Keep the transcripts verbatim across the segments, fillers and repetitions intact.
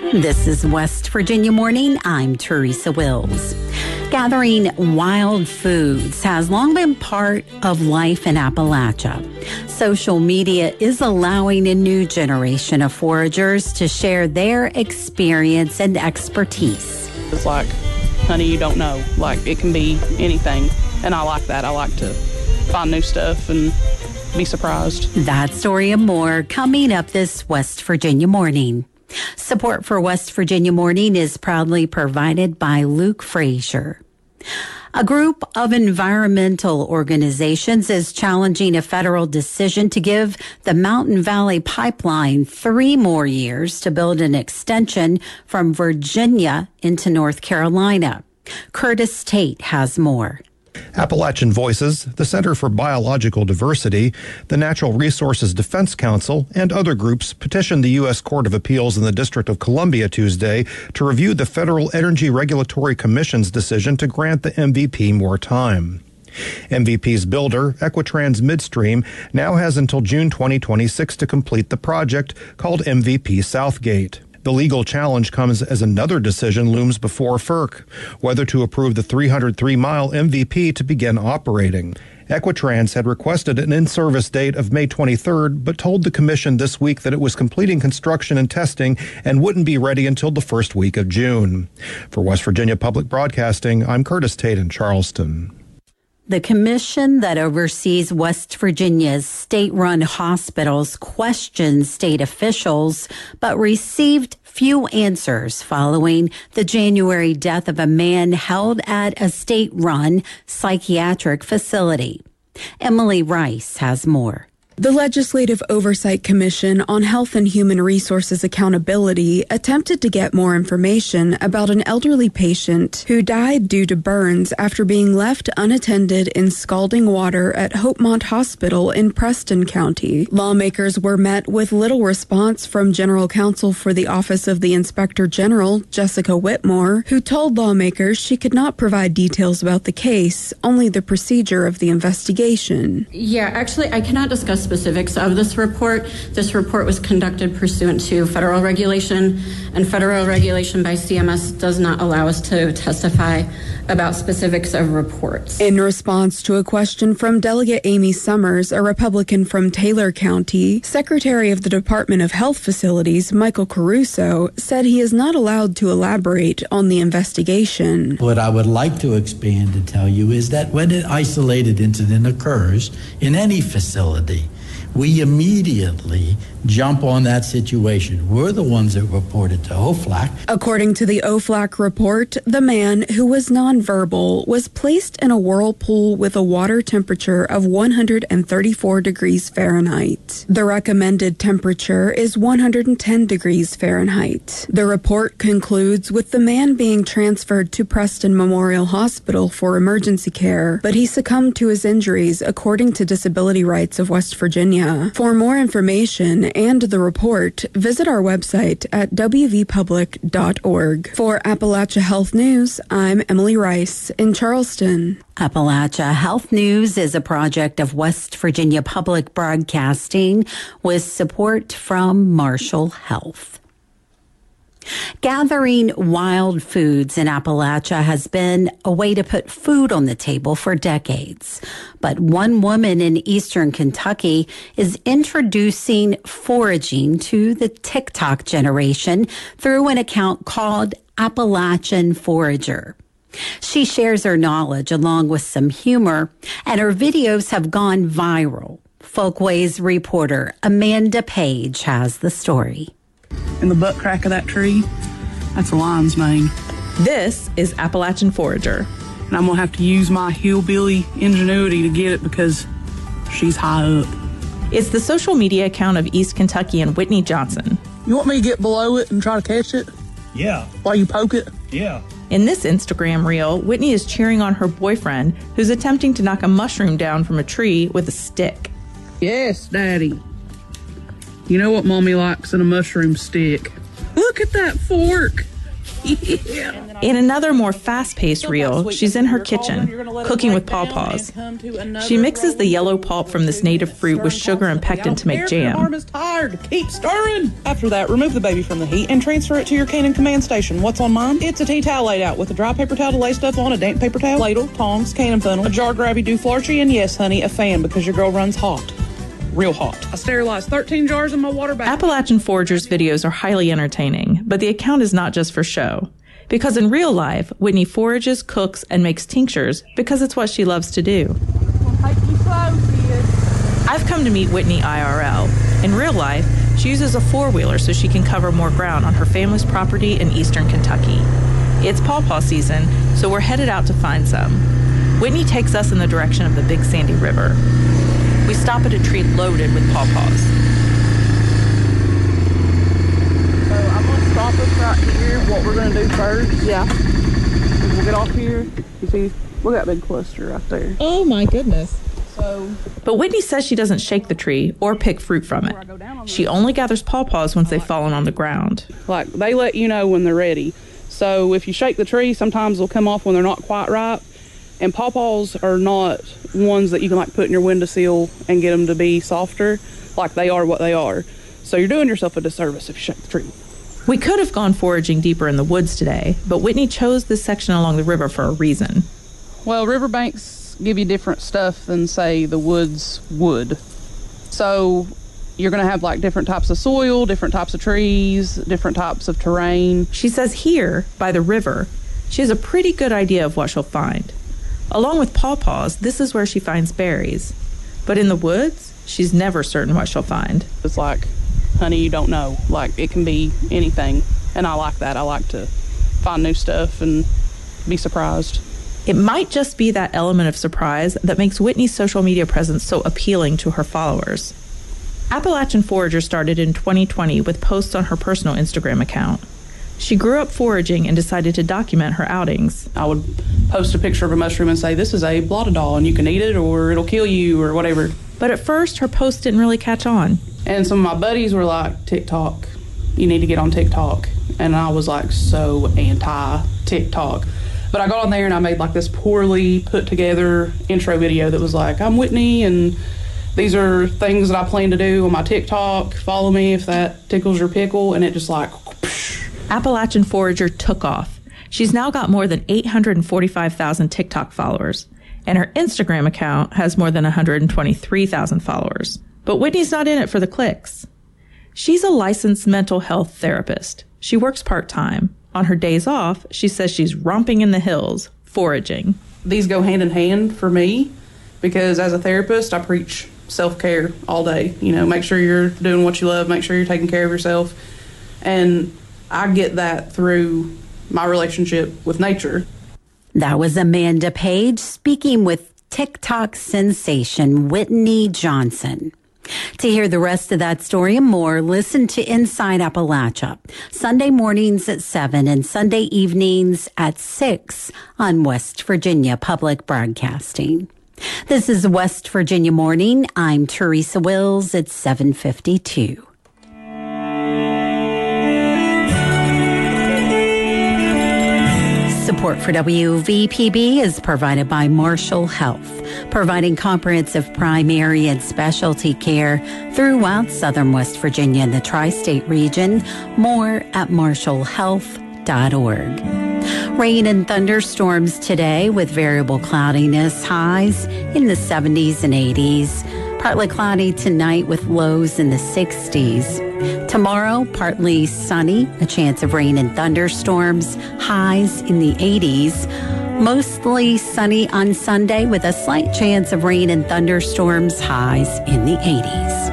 This is West Virginia Morning. I'm Teresa Wills. Gathering wild foods has long been part of life in Appalachia. Social media is allowing a new generation of foragers to share their experience and expertise. It's like, honey, you don't know. Like, it can be anything. And I like that. I like to find new stuff and be surprised. That story and more coming up this West Virginia Morning. Support for West Virginia Morning is proudly provided by Luke Frazier. A group of environmental organizations is challenging a federal decision to give the Mountain Valley Pipeline three more years to build an extension from Virginia into North Carolina. Curtis Tate has more. Appalachian Voices, the Center for Biological Diversity, the Natural Resources Defense Council, and other groups petitioned the U S Court of Appeals in the District of Columbia Tuesday to review the Federal Energy Regulatory Commission's decision to grant the M V P more time. M V P's builder, Equitrans Midstream, now has until June twenty twenty-six to complete the project called M V P Southgate. The legal challenge comes as another decision looms before F E R C, whether to approve the three hundred three mile M V P to begin operating. Equitrans had requested an in-service date of May twenty-third, but told the commission this week that it was completing construction and testing and wouldn't be ready until the first week of June. For West Virginia Public Broadcasting, I'm Curtis Tate in Charleston. The commission that oversees West Virginia's state-run hospitals questioned state officials, but received few answers following the January death of a man held at a state-run psychiatric facility. Emily Rice has more. The Legislative Oversight Commission on Health and Human Resources Accountability attempted to get more information about an elderly patient who died due to burns after being left unattended in scalding water at Hopemont Hospital in Preston County. Lawmakers were met with little response from General Counsel for the Office of the Inspector General, Jessica Whitmore, who told lawmakers she could not provide details about the case, only the procedure of the investigation. Yeah, actually, I cannot discuss specifics of this report. This report was conducted pursuant to federal regulation, and federal regulation by C M S does not allow us to testify about specifics of reports. In response to a question from Delegate Amy Summers, a Republican from Taylor County, Secretary of the Department of Health Facilities, Michael Caruso, said he is not allowed to elaborate on the investigation. What I would like to expand and tell you is that when an isolated incident occurs in any facility, we immediately jump on that situation. We're the ones that reported to O F L A C. According to the O F L A C report, the man, who was nonverbal, was placed in a whirlpool with a water temperature of one hundred thirty-four degrees Fahrenheit. The recommended temperature is one hundred ten degrees Fahrenheit. The report concludes with the man being transferred to Preston Memorial Hospital for emergency care, but he succumbed to his injuries, according to Disability Rights of West Virginia. For more information and the report, visit our website at w v public dot org. For Appalachia Health News, I'm Emily Rice in Charleston. Appalachia Health News is a project of West Virginia Public Broadcasting with support from Marshall Health. Gathering wild foods in Appalachia has been a way to put food on the table for decades. But one woman in eastern Kentucky is introducing foraging to the TikTok generation through an account called Appalachian Forager. She shares her knowledge along with some humor, and her videos have gone viral. Folkways reporter Amanda Page has the story. In the butt crack of that tree, that's a lion's mane. This is Appalachian Forager. And I'm going to have to use my hillbilly ingenuity to get it because she's high up. It's the social media account of East Kentuckian Whitney Johnson. You want me to get below it and try to catch it? Yeah. While you poke it? Yeah. In this Instagram reel, Whitney is cheering on her boyfriend, who's attempting to knock a mushroom down from a tree with a stick. Yes, Daddy. You know what Mommy likes in a mushroom stick? Look at that fork. In another more fast-paced reel, she's in her kitchen, cooking with pawpaws. She mixes the yellow pulp from this native fruit with sugar and pectin to make jam. Arm is tired. Keep stirring. After that, remove the baby from the heat and transfer it to your Canon command station. What's on mine? It's a tea towel laid out with a dry paper towel to lay stuff on, a damp paper towel, ladle, tongs, Canon funnel, a jar grabby do flarchy, and yes, honey, a fan because your girl runs hot. Real hot. I sterilized thirteen jars in my water bag. Appalachian Foragers videos are highly entertaining, but the account is not just for show. Because in real life, Whitney forages, cooks, and makes tinctures because it's what she loves to do. I've come to meet Whitney I R L. In real life, she uses a four-wheeler so she can cover more ground on her family's property in eastern Kentucky. It's pawpaw season, so we're headed out to find some. Whitney takes us in the direction of the Big Sandy River. We stop at a tree loaded with pawpaws. So I'm going to stop us right here. What we're going to do first, yeah, is we'll get off here. You see, look at that big cluster right there. Oh my goodness. So, but Whitney says she doesn't shake the tree or pick fruit from it. She only gathers pawpaws once they've fallen on the ground. Like, they let you know when they're ready. So if you shake the tree, sometimes they'll come off when they're not quite ripe. And pawpaws are not ones that you can like put in your windowsill and get them to be softer. Like, they are what they are. So you're doing yourself a disservice if you shake the tree. We could have gone foraging deeper in the woods today, but Whitney chose this section along the river for a reason. Well, riverbanks give you different stuff than, say, the woods would. So you're going to have like different types of soil, different types of trees, different types of terrain. She says here, by the river, she has a pretty good idea of what she'll find. Along with pawpaws, this is where she finds berries. But in the woods, she's never certain what she'll find. It's like, honey, you don't know. Like, it can be anything. And I like that. I like to find new stuff and be surprised. It might just be that element of surprise that makes Whitney's social media presence so appealing to her followers. Appalachian Forager started in twenty twenty with posts on her personal Instagram account. She grew up foraging and decided to document her outings. I would post a picture of a mushroom and say, this is a blotadol and you can eat it or it'll kill you or whatever. But at first, her posts didn't really catch on. And some of my buddies were like, TikTok, you need to get on TikTok. And I was like so anti-TikTok. But I got on there and I made like this poorly put together intro video that was like, I'm Whitney and these are things that I plan to do on my TikTok. Follow me if that tickles your pickle. And it just like... Appalachian Forager took off. She's now got more than eight hundred forty-five thousand TikTok followers, and her Instagram account has more than one hundred twenty-three thousand followers. But Whitney's not in it for the clicks. She's a licensed mental health therapist. She works part-time. On her days off, she says she's romping in the hills, foraging. These go hand in hand for me, because as a therapist, I preach self-care all day. You know, make sure you're doing what you love, make sure you're taking care of yourself. And I get that through my relationship with nature. That was Amanda Page speaking with TikTok sensation Whitney Johnson. To hear the rest of that story and more, listen to Inside Appalachia, Sunday mornings at seven and Sunday evenings at six on West Virginia Public Broadcasting. This is West Virginia Morning. I'm Teresa Wills at seven fifty-two. Support for W V P B is provided by Marshall Health, providing comprehensive primary and specialty care throughout southern West Virginia and the tri-state region. More at marshall health dot org. Rain and thunderstorms today with variable cloudiness, highs in the seventies and eighties. Partly cloudy tonight with lows in the sixties. Tomorrow, partly sunny, a chance of rain and thunderstorms, highs in the eighties. Mostly sunny on Sunday with a slight chance of rain and thunderstorms, highs in the eighties.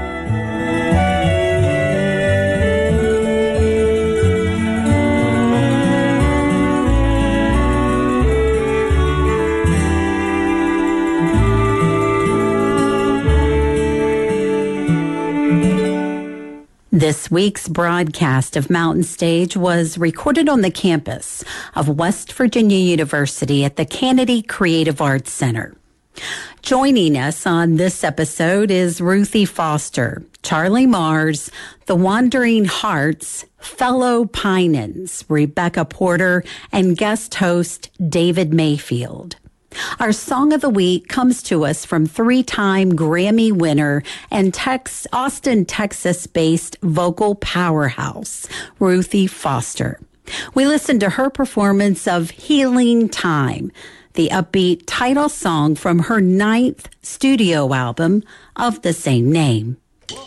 This week's broadcast of Mountain Stage was recorded on the campus of West Virginia University at the Kennedy Creative Arts Center. Joining us on this episode is Ruthie Foster, Charlie Mars, The Wandering Hearts, fellow Pinans, Rebecca Porter, and guest host David Mayfield. Our song of the week comes to us from three-time Grammy winner and Tex- Austin, Texas-based vocal powerhouse, Ruthie Foster. We listened to her performance of Healing Time, the upbeat title song from her ninth studio album of the same name.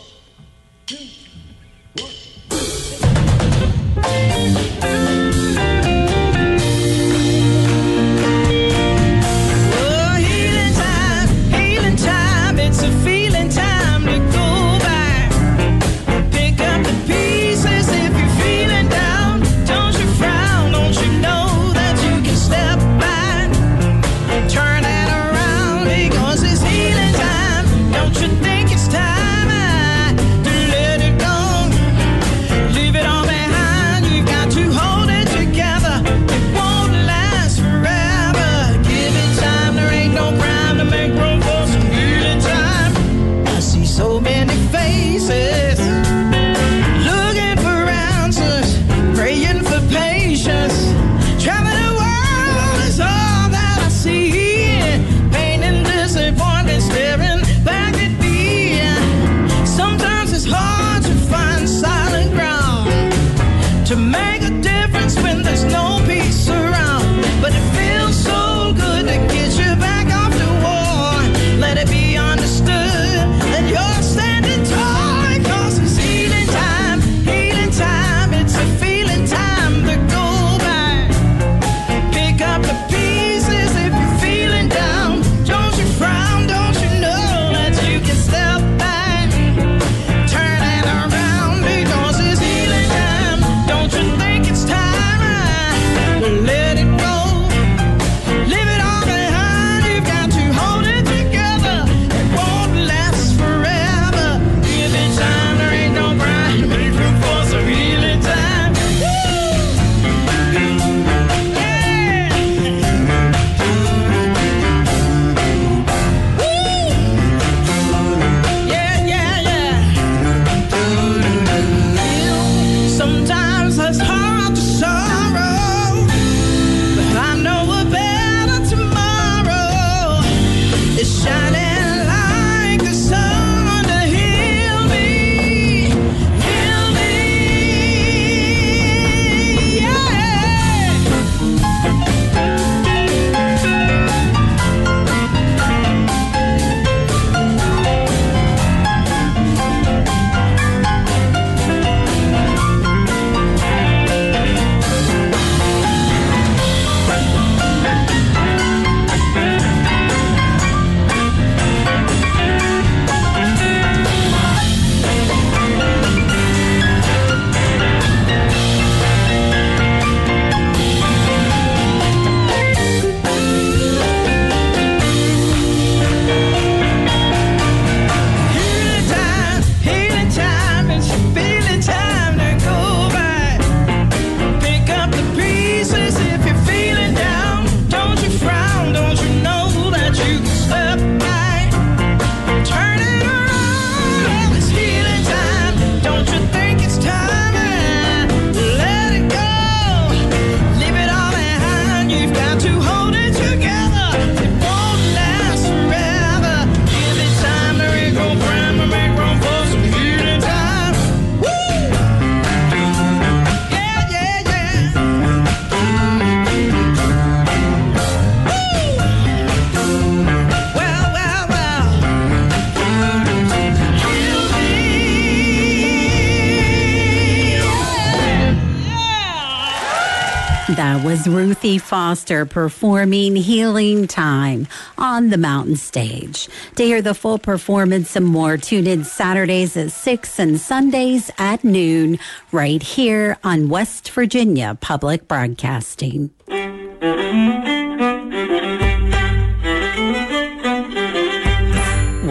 That was Ruthie Foster performing Healing Time on the Mountain Stage. To hear the full performance and more, tune in Saturdays at six and Sundays at noon right here on West Virginia Public Broadcasting.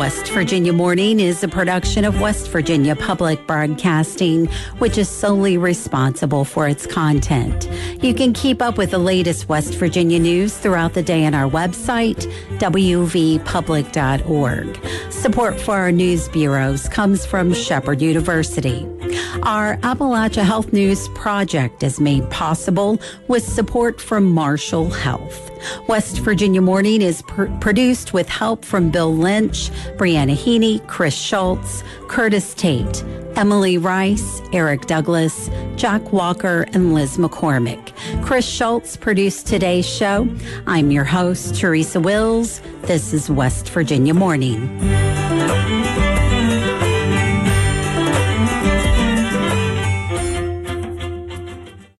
West Virginia Morning is a production of West Virginia Public Broadcasting, which is solely responsible for its content. You can keep up with the latest West Virginia news throughout the day on our website, w v public dot org. Support for our news bureaus comes from Shepherd University. Our Appalachia Health News Project is made possible with support from Marshall Health. West Virginia Morning is pr- produced with help from Bill Lynch, Brianna Heaney, Chris Schultz, Curtis Tate, Emily Rice, Eric Douglas, Jack Walker, and Liz McCormick. Chris Schultz produced today's show. I'm your host, Teresa Wills. This is West Virginia Morning.